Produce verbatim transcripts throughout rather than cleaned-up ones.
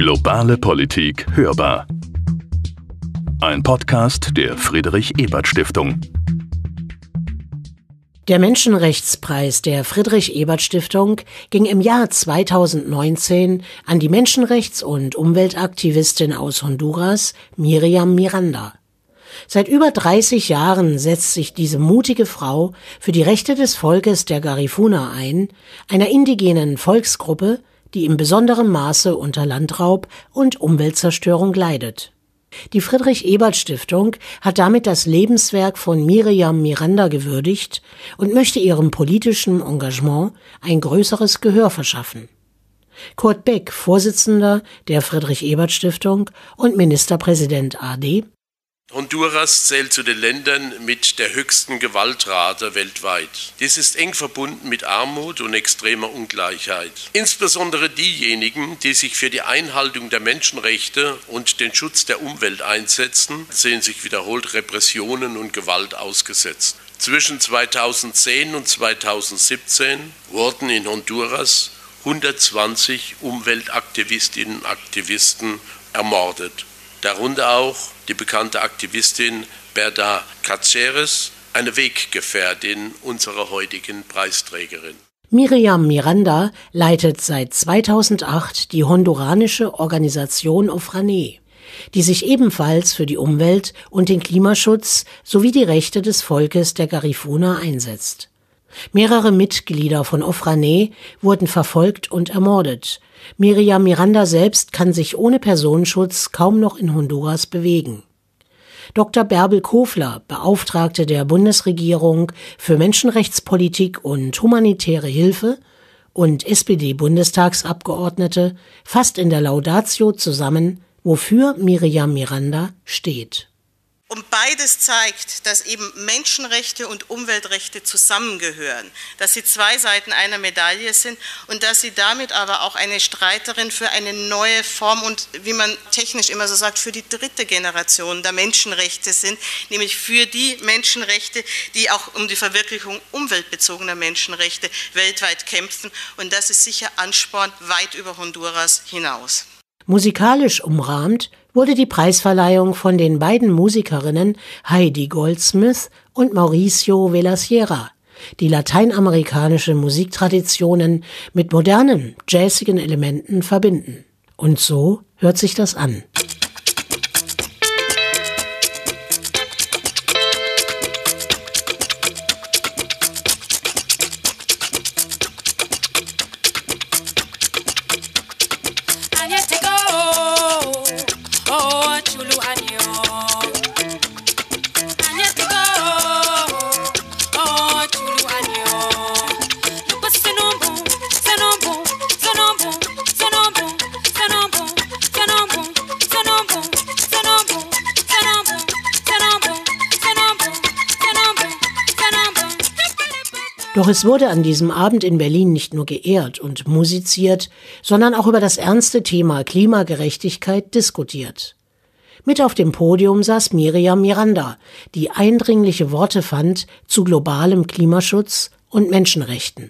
Globale Politik hörbar. Ein Podcast der Friedrich-Ebert-Stiftung. Der Menschenrechtspreis der Friedrich-Ebert-Stiftung ging im Jahr zweitausendneunzehn an die Menschenrechts- und Umweltaktivistin aus Honduras, Miriam Miranda. Seit über dreißig Jahren setzt sich diese mutige Frau für die Rechte des Volkes der Garifuna ein, einer indigenen Volksgruppe, die in besonderem Maße unter Landraub und Umweltzerstörung leidet. Die Friedrich-Ebert-Stiftung hat damit das Lebenswerk von Miriam Miranda gewürdigt und möchte ihrem politischen Engagement ein größeres Gehör verschaffen. Kurt Beck, Vorsitzender der Friedrich-Ebert-Stiftung und Ministerpräsident A D: Honduras zählt zu den Ländern mit der höchsten Gewaltrate weltweit. Dies ist eng verbunden mit Armut und extremer Ungleichheit. Insbesondere diejenigen, die sich für die Einhaltung der Menschenrechte und den Schutz der Umwelt einsetzen, sehen sich wiederholt Repressionen und Gewalt ausgesetzt. Zwischen zweitausendzehn und zweitausendsiebzehn wurden in Honduras hundertzwanzig Umweltaktivistinnen und Aktivisten ermordet. Darunter auch die bekannte Aktivistin Berta Cáceres, eine Weggefährtin unserer heutigen Preisträgerin. Miriam Miranda leitet seit zweitausendacht die honduranische Organisation Ofrané, die sich ebenfalls für die Umwelt und den Klimaschutz sowie die Rechte des Volkes der Garifuna einsetzt. Mehrere Mitglieder von Ofrané wurden verfolgt und ermordet. Miriam Miranda selbst kann sich ohne Personenschutz kaum noch in Honduras bewegen. Doktor Bärbel Kofler, Beauftragte der Bundesregierung für Menschenrechtspolitik und humanitäre Hilfe und S P D-Bundestagsabgeordnete, fasst in der Laudatio zusammen, wofür Miriam Miranda steht. Und beides zeigt, dass eben Menschenrechte und Umweltrechte zusammengehören, dass sie zwei Seiten einer Medaille sind und dass sie damit aber auch eine Streiterin für eine neue Form und, wie man technisch immer so sagt, für die dritte Generation der Menschenrechte sind, nämlich für die Menschenrechte, die auch um die Verwirklichung umweltbezogener Menschenrechte weltweit kämpfen. Und das ist sicher Ansporn weit über Honduras hinaus. Musikalisch umrahmt wurde die Preisverleihung von den beiden Musikerinnen Heidi Goldsmith und Mauricio Velasquera, die lateinamerikanische Musiktraditionen mit modernen, jazzigen Elementen verbinden. Und so hört sich das an. Doch es wurde an diesem Abend in Berlin nicht nur geehrt und musiziert, sondern auch über das ernste Thema Klimagerechtigkeit diskutiert. Mit auf dem Podium saß Miriam Miranda, die eindringliche Worte fand zu globalem Klimaschutz und Menschenrechten.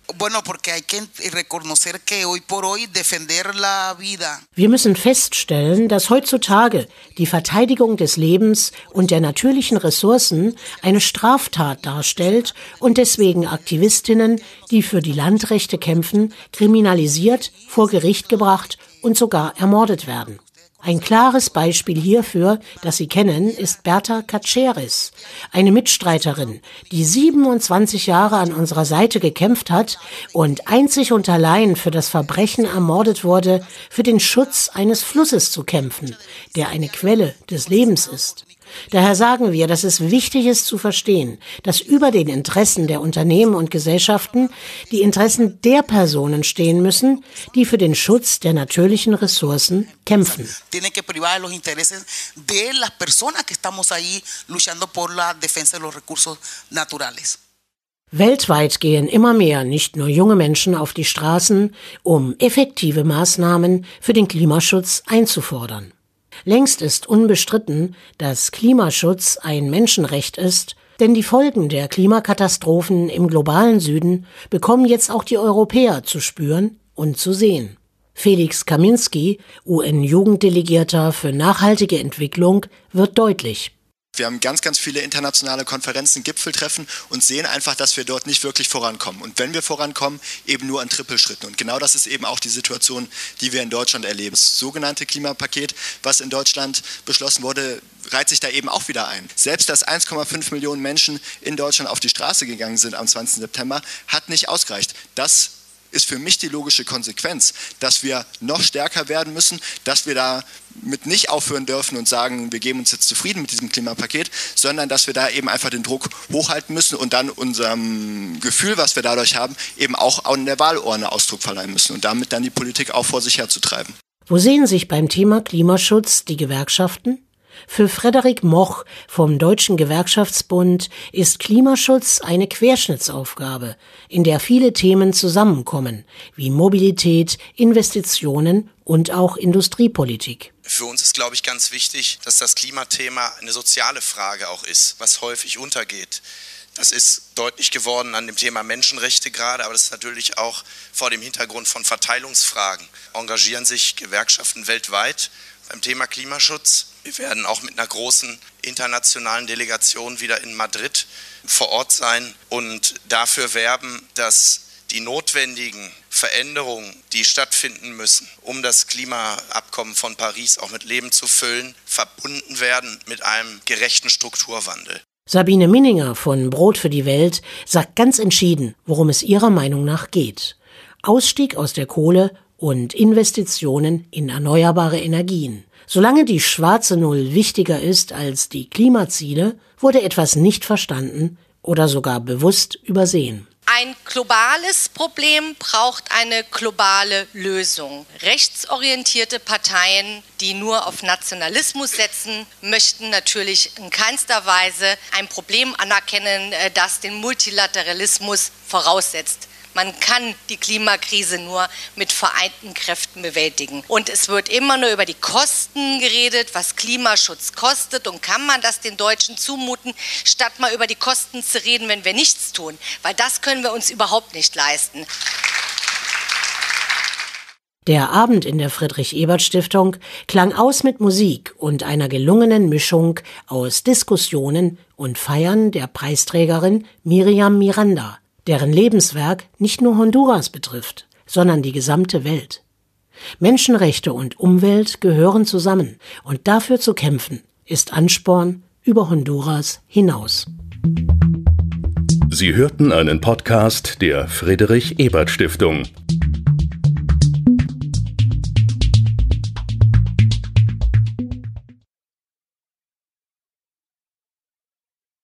Wir müssen feststellen, dass heutzutage die Verteidigung des Lebens und der natürlichen Ressourcen eine Straftat darstellt und deswegen Aktivistinnen, die für die Landrechte kämpfen, kriminalisiert, vor Gericht gebracht und sogar ermordet werden. Ein klares Beispiel hierfür, das Sie kennen, ist Berta Cáceres, eine Mitstreiterin, die siebenundzwanzig Jahre an unserer Seite gekämpft hat und einzig und allein für das Verbrechen ermordet wurde, für den Schutz eines Flusses zu kämpfen, der eine Quelle des Lebens ist. Daher sagen wir, dass es wichtig ist zu verstehen, dass über den Interessen der Unternehmen und Gesellschaften die Interessen der Personen stehen müssen, die für den Schutz der natürlichen Ressourcen kämpfen. Weltweit gehen immer mehr, nicht nur junge Menschen, auf die Straßen, um effektive Maßnahmen für den Klimaschutz einzufordern. Längst ist unbestritten, dass Klimaschutz ein Menschenrecht ist, denn die Folgen der Klimakatastrophen im globalen Süden bekommen jetzt auch die Europäer zu spüren und zu sehen. Felix Kaminski, U N-Jugenddelegierter für nachhaltige Entwicklung, wird deutlich. Wir haben ganz, ganz viele internationale Konferenzen, Gipfeltreffen und sehen einfach, dass wir dort nicht wirklich vorankommen. Und wenn wir vorankommen, eben nur an Trippelschritten. Und genau das ist eben auch die Situation, die wir in Deutschland erleben. Das sogenannte Klimapaket, was in Deutschland beschlossen wurde, reiht sich da eben auch wieder ein. Selbst dass eins Komma fünf Millionen Menschen in Deutschland auf die Straße gegangen sind am zwanzigsten September, hat nicht ausgereicht. Das ist für mich die logische Konsequenz, dass wir noch stärker werden müssen, dass wir damit nicht aufhören dürfen und sagen, wir geben uns jetzt zufrieden mit diesem Klimapaket, sondern dass wir da eben einfach den Druck hochhalten müssen und dann unserem Gefühl, was wir dadurch haben, eben auch an der Wahlurne Ausdruck verleihen müssen und damit dann die Politik auch vor sich herzutreiben. Wo sehen sich beim Thema Klimaschutz die Gewerkschaften? Für Frederik Moch vom Deutschen Gewerkschaftsbund ist Klimaschutz eine Querschnittsaufgabe, in der viele Themen zusammenkommen, wie Mobilität, Investitionen und auch Industriepolitik. Für uns ist, glaube ich, ganz wichtig, dass das Klimathema eine soziale Frage auch ist, was häufig untergeht. Das ist deutlich geworden an dem Thema Menschenrechte gerade, aber das ist natürlich auch vor dem Hintergrund von Verteilungsfragen. Engagieren sich Gewerkschaften weltweit beim Thema Klimaschutz. Wir werden auch mit einer großen internationalen Delegation wieder in Madrid vor Ort sein und dafür werben, dass die notwendigen Veränderungen, die stattfinden müssen, um das Klimaabkommen von Paris auch mit Leben zu füllen, verbunden werden mit einem gerechten Strukturwandel. Sabine Minninger von Brot für die Welt sagt ganz entschieden, worum es ihrer Meinung nach geht. Ausstieg aus der Kohle und Investitionen in erneuerbare Energien. Solange die schwarze Null wichtiger ist als die Klimaziele, wurde etwas nicht verstanden oder sogar bewusst übersehen. Ein globales Problem braucht eine globale Lösung. Rechtsorientierte Parteien, die nur auf Nationalismus setzen, möchten natürlich in keinster Weise ein Problem anerkennen, das den Multilateralismus voraussetzt. Man kann die Klimakrise nur mit vereinten Kräften bewältigen. Und es wird immer nur über die Kosten geredet, was Klimaschutz kostet. Und kann man das den Deutschen zumuten, statt mal über die Kosten zu reden, wenn wir nichts tun? Weil das können wir uns überhaupt nicht leisten. Der Abend in der Friedrich-Ebert-Stiftung klang aus mit Musik und einer gelungenen Mischung aus Diskussionen und Feiern der Preisträgerin Miriam Miranda, deren Lebenswerk nicht nur Honduras betrifft, sondern die gesamte Welt. Menschenrechte und Umwelt gehören zusammen und dafür zu kämpfen, ist Ansporn über Honduras hinaus. Sie hörten einen Podcast der Friedrich-Ebert-Stiftung.